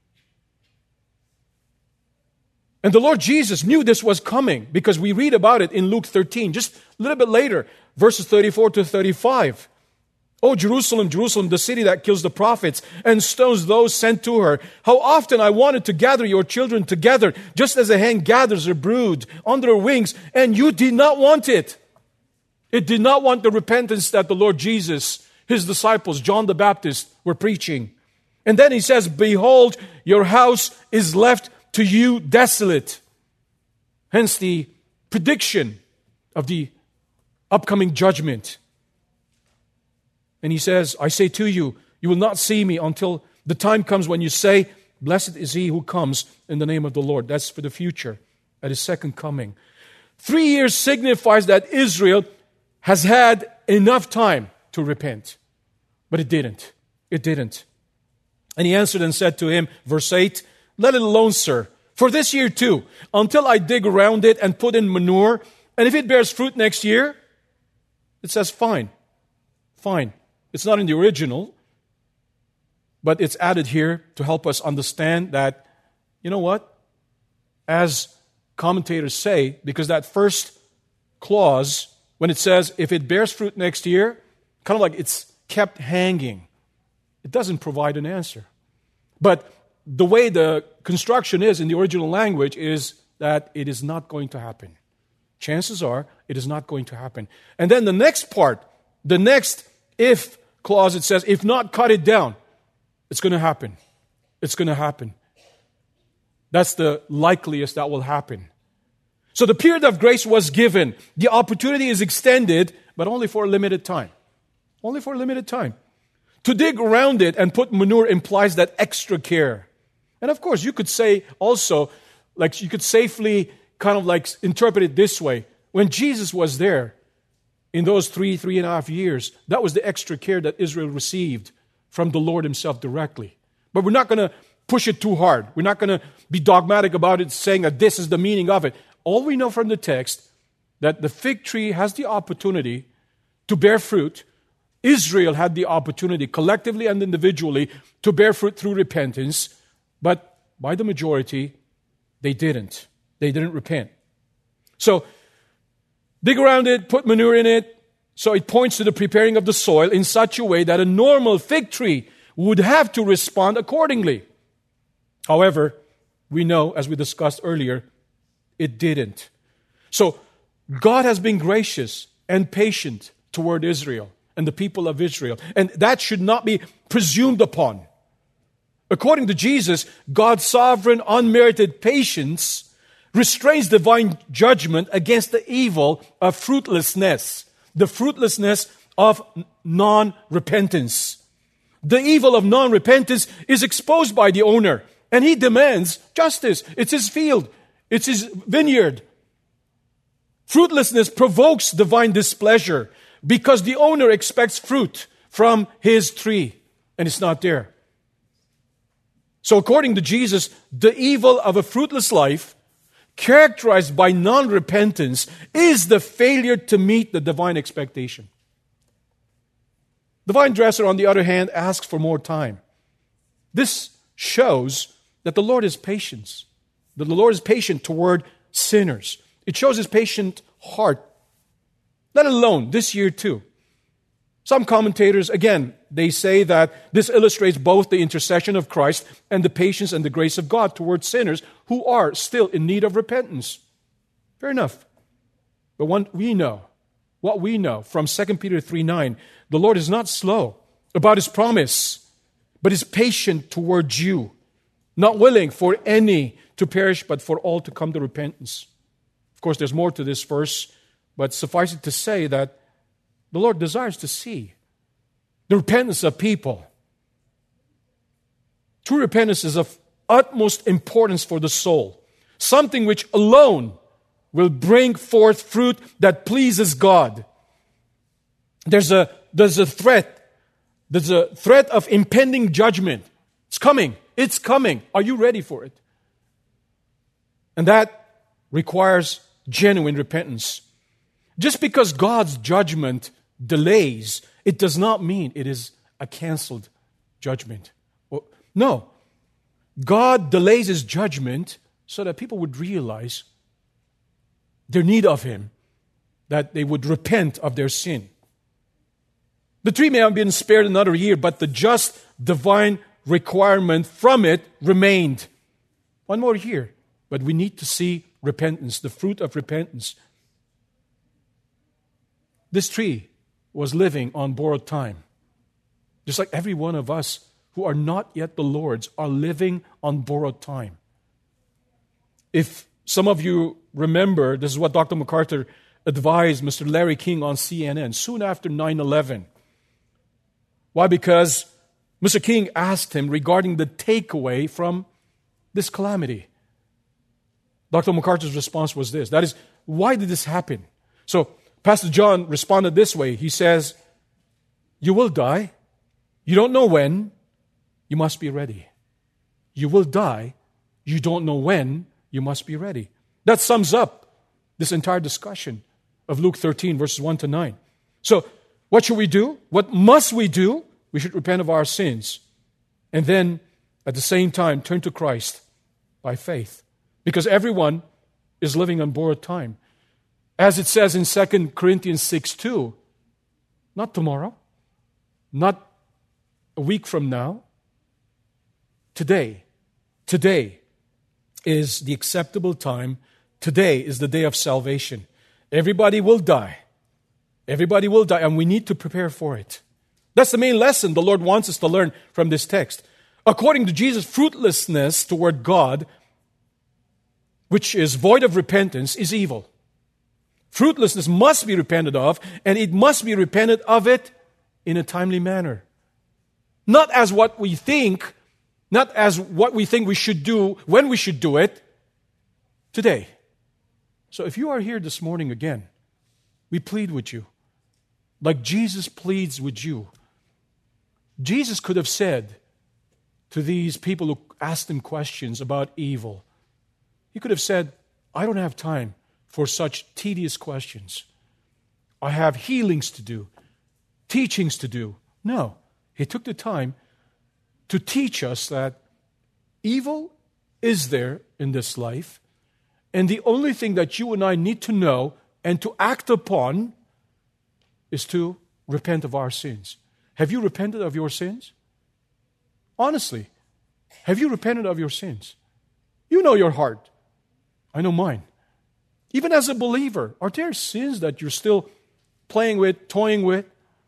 And the Lord Jesus knew this was coming because we read about it in Luke thirteen, just a little bit later, verses thirty-four to thirty-five. "O Jerusalem, Jerusalem, the city that kills the prophets and stones those sent to her. How often I wanted to gather your children together, just as a hen gathers her brood under her wings, and you did not want it." It did not want the repentance that the Lord Jesus, his disciples, John the Baptist, were preaching. And then he says, "Behold, your house is left to you desolate." Hence the prediction of the upcoming judgment. And he says, "I say to you, you will not see me until the time comes when you say, 'Blessed is he who comes in the name of the Lord.'" That's for the future, at his second coming. Three years signifies that Israel has had enough time to repent. But it didn't. It didn't. And he answered and said to him, verse eight, "Let it alone, sir, for this year too, until I dig around it and put in manure. And if it bears fruit next year," it says fine. Fine. It's not in the original, but it's added here to help us understand that, you know what? As commentators say, because that first clause, when it says, if it bears fruit next year, kind of like it's kept hanging. It doesn't provide an answer. But the way the construction is in the original language is that it is not going to happen. Chances are it is not going to happen. And then the next part, the next if clause, it says, if not, cut it down. It's going to happen. It's going to happen. That's the likeliest that will happen. So the period of grace was given. The opportunity is extended, but only for a limited time. Only for a limited time. To dig around it and put manure implies that extra care. And of course, you could say also, like you could safely kind of like interpret it this way. When Jesus was there, in those three, three and a half years, that was the extra care that Israel received from the Lord himself directly. But we're not going to push it too hard. We're not going to be dogmatic about it, saying that this is the meaning of it. All we know from the text, that the fig tree has the opportunity to bear fruit. Israel had the opportunity, collectively and individually, to bear fruit through repentance. But by the majority, they didn't. They didn't repent. So, dig around it, put manure in it. So it points to the preparing of the soil in such a way that a normal fig tree would have to respond accordingly. However, we know, as we discussed earlier, it didn't. So God has been gracious and patient toward Israel and the people of Israel. And that should not be presumed upon. According to Jesus, God's sovereign, unmerited patience restrains divine judgment against the evil of fruitlessness, the fruitlessness of non-repentance. The evil of non-repentance is exposed by the owner, and he demands justice. It's his field. It's his vineyard. Fruitlessness provokes divine displeasure because the owner expects fruit from his tree, and it's not there. So according to Jesus, the evil of a fruitless life, characterized by non-repentance, is the failure to meet the divine expectation. The vine dresser, on the other hand, asks for more time. This shows that the Lord is patient. That the Lord is patient toward sinners. It shows His patient heart. Let alone this year too. Some commentators, again, they say that this illustrates both the intercession of Christ and the patience and the grace of God towards sinners who are still in need of repentance. Fair enough. But what we know, what we know from Second Peter three nine, the Lord is not slow about His promise, but is patient towards you, not willing for any to perish, but for all to come to repentance. Of course, there's more to this verse, but suffice it to say that the Lord desires to see the repentance of people. True repentance is of utmost importance for the soul, something which alone will bring forth fruit that pleases God. There's a, there's a threat. There's a threat of impending judgment. It's coming. It's coming. Are you ready for it? And that requires genuine repentance. Just because God's judgment delays, it does not mean it is a canceled judgment. No. God delays His judgment so that people would realize their need of Him, that they would repent of their sin. The tree may have been spared another year, but the just divine requirement from it remained. One more year. But we need to see repentance, the fruit of repentance. This tree was living on borrowed time. Just like every one of us who are not yet the Lord's are living on borrowed time. If some of you remember, this is what Doctor MacArthur advised Mister Larry King on C N N soon after nine eleven. Why? Because Mister King asked him regarding the takeaway from this calamity. Doctor MacArthur's response was this. That is, why did this happen? So, Pastor John responded this way. He says, you will die. You don't know when. You must be ready. You will die. You don't know when. You must be ready. That sums up this entire discussion of Luke thirteen, verses one to nine. So, what should we do? What must we do? We should repent of our sins. And then, at the same time, turn to Christ by faith. Because everyone is living on borrowed time. As it says in Second Corinthians six two, not tomorrow, not a week from now, today. Today is the acceptable time. Today is the day of salvation. Everybody will die. Everybody will die, and we need to prepare for it. That's the main lesson the Lord wants us to learn from this text. According to Jesus, fruitlessness toward God, which is void of repentance, is evil. Fruitlessness must be repented of, and it must be repented of it in a timely manner. Not as what we think, not as what we think we should do, when we should do it, today. So if you are here this morning again, we plead with you, like Jesus pleads with you. Jesus could have said to these people who asked him questions about evil, He could have said, I don't have time for such tedious questions. I have healings to do, teachings to do. No, He took the time to teach us that evil is there in this life, and the only thing that you and I need to know and to act upon is to repent of our sins. Have you repented of your sins? Honestly, have you repented of your sins? You know your heart. I know mine. Even as a believer, are there sins that you're still playing with, toying with,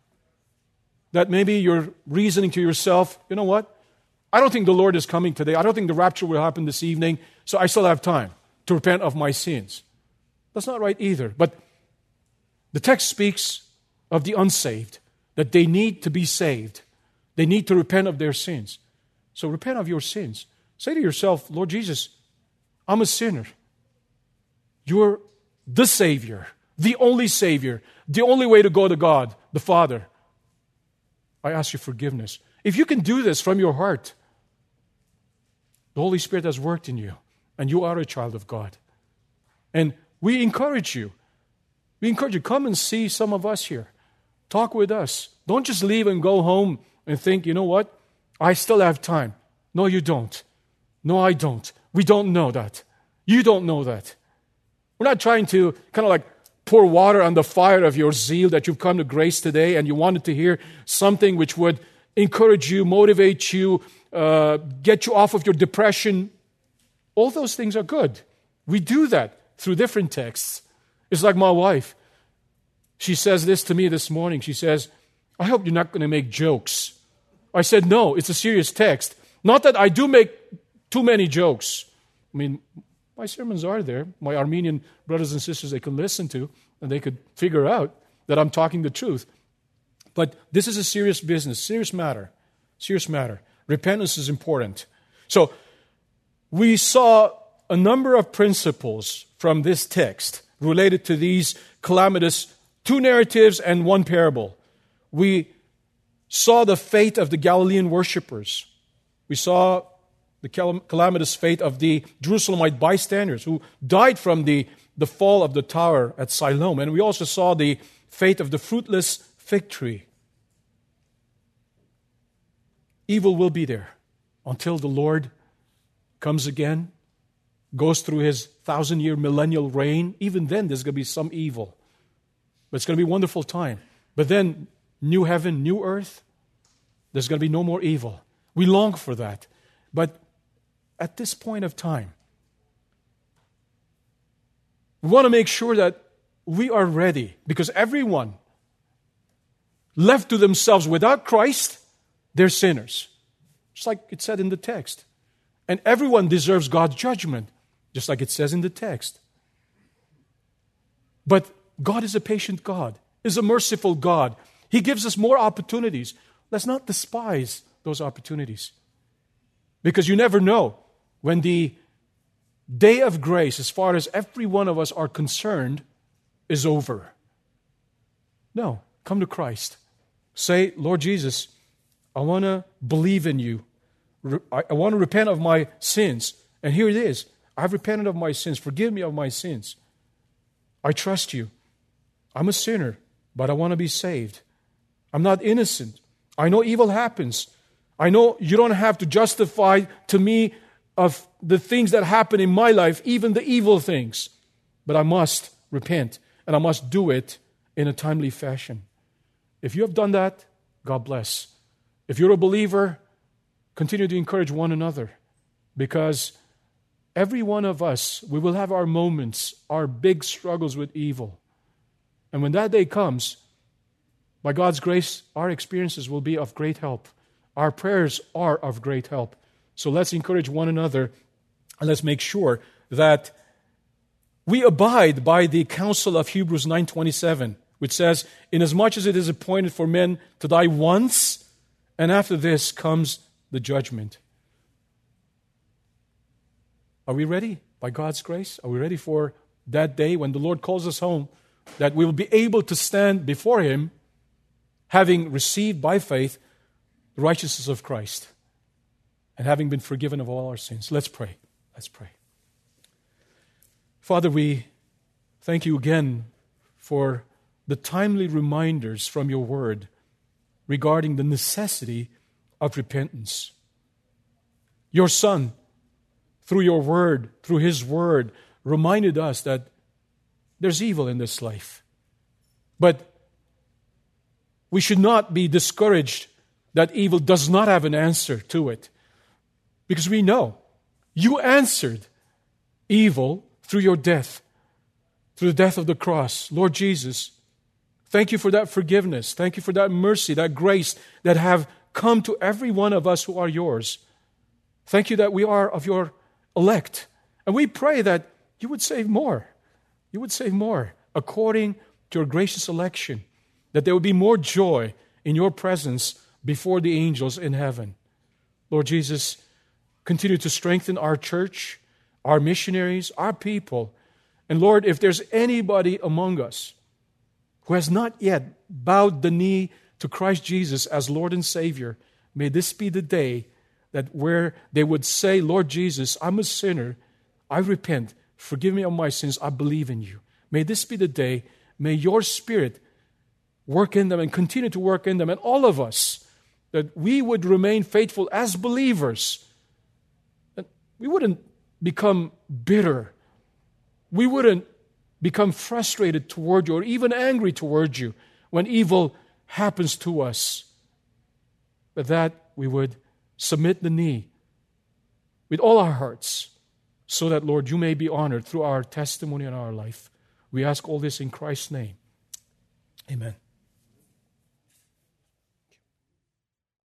that maybe you're reasoning to yourself, you know what? I don't think the Lord is coming today. I don't think the rapture will happen this evening, so I still have time to repent of my sins. That's not right either. But the text speaks of the unsaved, that they need to be saved. They need to repent of their sins. So repent of your sins. Say to yourself, Lord Jesus, I'm a sinner. You're the Savior, the only Savior, the only way to go to God, the Father. I ask you forgiveness. If you can do this from your heart, the Holy Spirit has worked in you, and you are a child of God. And we encourage you. We encourage you, come and see some of us here. Talk with us. Don't just leave and go home and think, you know what? I still have time. No, you don't. No, I don't. We don't know that. You don't know that. We're not trying to kind of like pour water on the fire of your zeal that you've come to grace today and you wanted to hear something which would encourage you, motivate you, uh, get you off of your depression. All those things are good. We do that through different texts. It's like my wife. She says this to me this morning. She says, I hope you're not going to make jokes. I said, no, it's a serious text. Not that I do make too many jokes. I mean, my sermons are there. My Armenian brothers and sisters, they can listen to, and they could figure out that I'm talking the truth. But this is a serious business, serious matter, serious matter. Repentance is important. So we saw a number of principles from this text related to these calamitous two narratives and one parable. We saw the fate of the Galilean worshipers. We saw the calamitous fate of the Jerusalemite bystanders who died from the, the fall of the tower at Siloam. And we also saw the fate of the fruitless fig tree. Evil will be there until the Lord comes again, goes through his thousand-year millennial reign. Even then, there's going to be some evil. But it's going to be a wonderful time. But then, new heaven, new earth, there's going to be no more evil. We long for that. But at this point of time, we want to make sure that we are ready, because everyone left to themselves without Christ, they're sinners. Just like it said in the text. And everyone deserves God's judgment, just like it says in the text. But God is a patient God, is a merciful God. He gives us more opportunities. Let's not despise those opportunities. Because you never know when the day of grace, as far as every one of us are concerned, is over. No, come to Christ. Say, Lord Jesus, I want to believe in you. I want to repent of my sins. And here it is. I've repented of my sins. Forgive me of my sins. I trust you. I'm a sinner, but I want to be saved. I'm not innocent. I know evil happens. I know you don't have to justify to me of the things that happen in my life, even the evil things. But I must repent, and I must do it in a timely fashion. If you have done that, God bless. If you're a believer, continue to encourage one another, because every one of us, we will have our moments, our big struggles with evil. And when that day comes, by God's grace, our experiences will be of great help. Our prayers are of great help. So let's encourage one another, and let's make sure that we abide by the counsel of Hebrews nine twenty-seven, which says, inasmuch as it is appointed for men to die once, and after this comes the judgment. Are we ready by God's grace? Are we ready for that day when the Lord calls us home, that we will be able to stand before Him, having received by faith the righteousness of Christ, and having been forgiven of all our sins? Let's pray. Let's pray. Father, we thank you again for the timely reminders from your word regarding the necessity of repentance. Your Son, through your word, through His word, reminded us that there's evil in this life. But we should not be discouraged that evil does not have an answer to it. Because we know you answered evil through your death, through the death of the cross. Lord Jesus, thank you for that forgiveness. Thank you for that mercy, that grace that have come to every one of us who are yours. Thank you that we are of your elect. And we pray that you would save more. You would save more according to your gracious election. That there would be more joy in your presence before the angels in heaven. Lord Jesus, continue to strengthen our church, our missionaries, our people. And Lord, if there's anybody among us who has not yet bowed the knee to Christ Jesus as Lord and Savior, may this be the day that where they would say, Lord Jesus, I'm a sinner. I repent. Forgive me of my sins. I believe in you. May this be the day. May your Spirit work in them and continue to work in them, and all of us, that we would remain faithful as believers. That we wouldn't become bitter. We wouldn't become frustrated toward you or even angry toward you when evil happens to us. But that we would submit the knee with all our hearts so that, Lord, you may be honored through our testimony and our life. We ask all this in Christ's name. Amen.